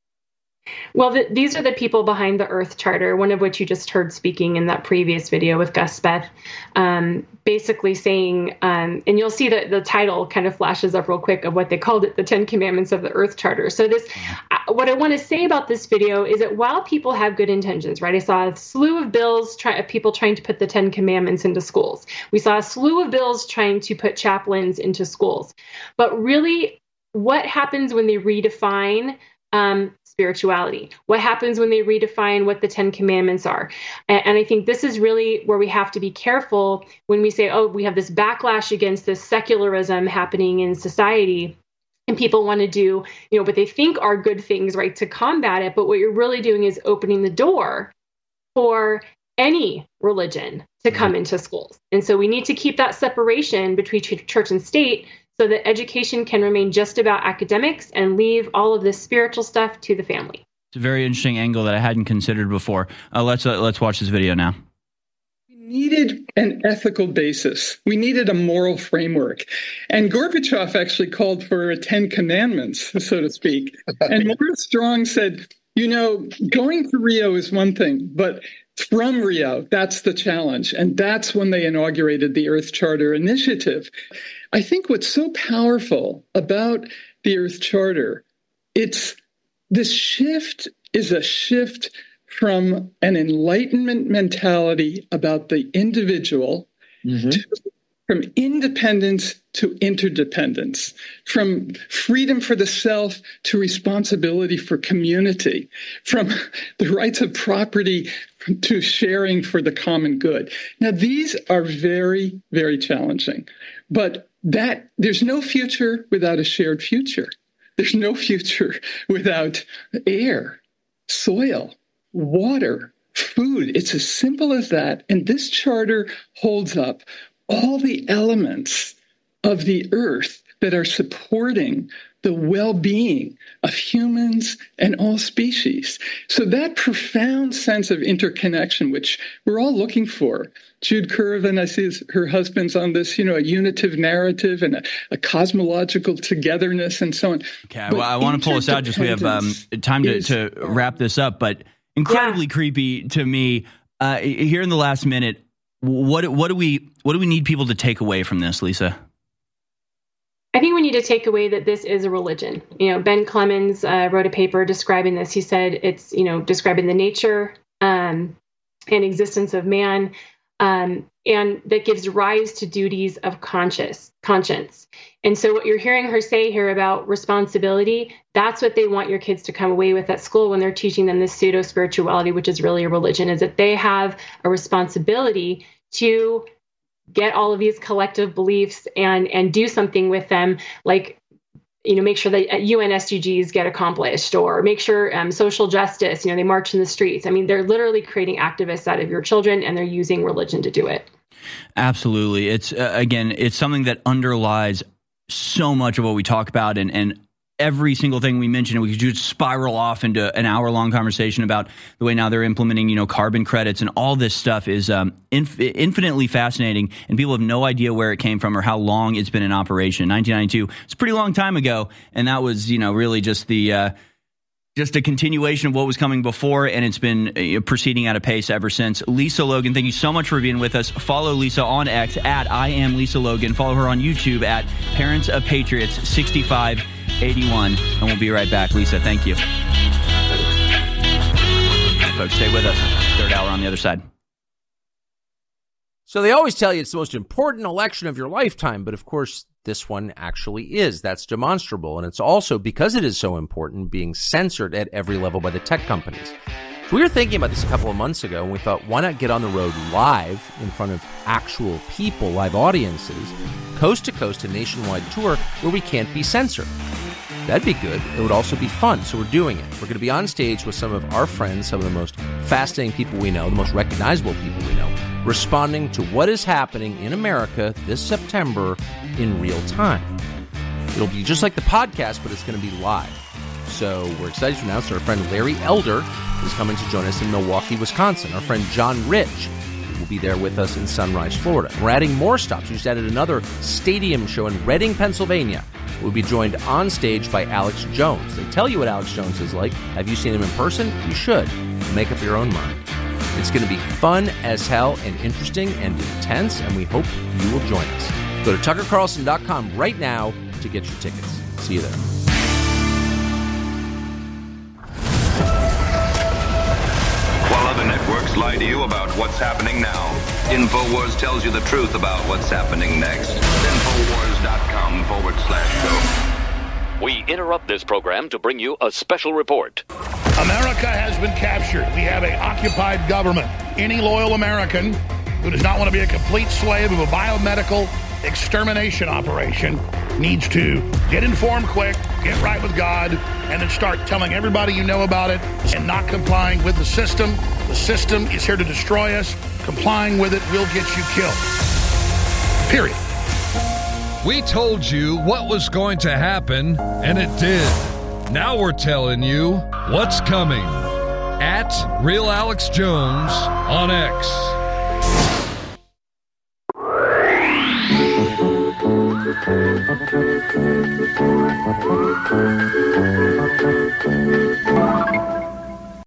[SPEAKER 5] Well, these are the people behind the Earth Charter, one of which you just heard speaking in that previous video with Gus Speth, basically saying, and you'll see that the title kind of flashes up real quick of what they called it, the 10 Commandments of the Earth Charter. So what I want to say about this video is that while people have good intentions, right? I saw a slew of bills, people trying to put the 10 Commandments into schools. We saw a slew of bills trying to put chaplains into schools. But really, what happens when they redefine spirituality? What happens when they redefine what the 10 Commandments are? And I think this is really where we have to be careful when we say, oh, we have this backlash against this secularism happening in society. And people want to do, what they think are good things, right, to combat it. But what you're really doing is opening the door for any religion to come into schools. And so we need to keep that separation between church and state so that education can remain just about academics and leave all of this spiritual stuff to the family.
[SPEAKER 4] It's a very interesting angle that I hadn't considered before. Let's watch this video now.
[SPEAKER 13] Needed an ethical basis. We needed a moral framework. And Gorbachev actually called for 10 commandments, so to speak. And Morris Strong said, going to Rio is one thing, but from Rio, that's the challenge. And that's when they inaugurated the Earth Charter Initiative. I think what's so powerful about the Earth Charter, this shift is a shift from an Enlightenment mentality about the individual from independence to interdependence, from freedom for the self to responsibility for community, from the rights of property to sharing for the common good. Now, these are very, very challenging, but there's no future without a shared future. There's no future without air, soil, water, food. It's as simple as that. And this charter holds up all the elements of the earth that are supporting the well-being of humans and all species. So that profound sense of interconnection, which we're all looking for. Jude Curran, I see her husband's on this, a unitive narrative and a cosmological togetherness and so on.
[SPEAKER 4] Okay, well, I want to pull us out. Just we have time to wrap this up, but incredibly creepy to me. Here in the last minute, what do we need people to take away from this, Lisa?
[SPEAKER 5] I think we need to take away that this is a religion. Ben Clemens wrote a paper describing this. He said it's, describing the nature and existence of man, and that gives rise to duties of conscience. And so what you're hearing her say here about responsibility, that's what they want your kids to come away with at school when they're teaching them this pseudo-spirituality, which is really a religion, is that they have a responsibility to get all of these collective beliefs and do something with them, like, make sure that UN SDGs get accomplished, or make sure social justice, they march in the streets. I mean, they're literally creating activists out of your children, and they're using religion to do it.
[SPEAKER 4] Absolutely. It's, again, it's something that underlies so much of what we talk about, and every single thing we mentioned, we could just spiral off into an hour-long conversation about the way now they're implementing, carbon credits, and all this stuff is infinitely fascinating, and people have no idea where it came from or how long it's been in operation. 1992, it's a pretty long time ago, and that was, really just just a continuation of what was coming before, and it's been proceeding at a pace ever since. Lisa Logan, thank you so much for being with us. Follow Lisa on X at @IamLisaLogan. Follow her on YouTube at Parents of Patriots 6581, and we'll be right back. Lisa, thank you. Folks, stay with us. Third hour on the other side.
[SPEAKER 14] So they always tell you it's the most important election of your lifetime, but of course this one actually is. That's demonstrable, and it's also, because it is so important, being censored at every level by the tech companies. So we were thinking about this a couple of months ago, and we thought, why not get on the road live in front of actual people, live audiences, coast to coast, a nationwide tour where we can't be censored. That'd be good. It would also be fun, so we're doing it. We're going to be on stage with some of our friends, some of the most fascinating people we know, the most recognizable people we know, responding to what is happening in America this September in real time. It'll be just like the podcast, but it's going to be live. So we're excited to announce our friend Larry Elder is coming to join us in Milwaukee, Wisconsin. Our friend John Rich will be there with us in Sunrise, Florida. We're adding more stops. We just added another stadium show in Reading, Pennsylvania. We'll be joined on stage by Alex Jones. They tell you what Alex Jones is like. Have you seen him in person? You should. Make up your own mind. It's going to be fun as hell and interesting and intense, and we hope you will join us. Go to TuckerCarlson.com right now to get your tickets. See you there.
[SPEAKER 15] While other networks lie to you about what's happening now, InfoWars tells you the truth about what's happening next. InfoWars.com/show.
[SPEAKER 16] We interrupt this program to bring you a special report.
[SPEAKER 9] America has been captured. We have an occupied government. Any loyal American who does not want to be a complete slave of a biomedical extermination operation needs to get informed quick, get right with God, and then start telling everybody you know about it and not complying with the system. The system is here to destroy us. Complying with it will get you killed. Period.
[SPEAKER 17] We told you what was going to happen, and it did. Now we're telling you what's coming. At Real Alex Jones on X.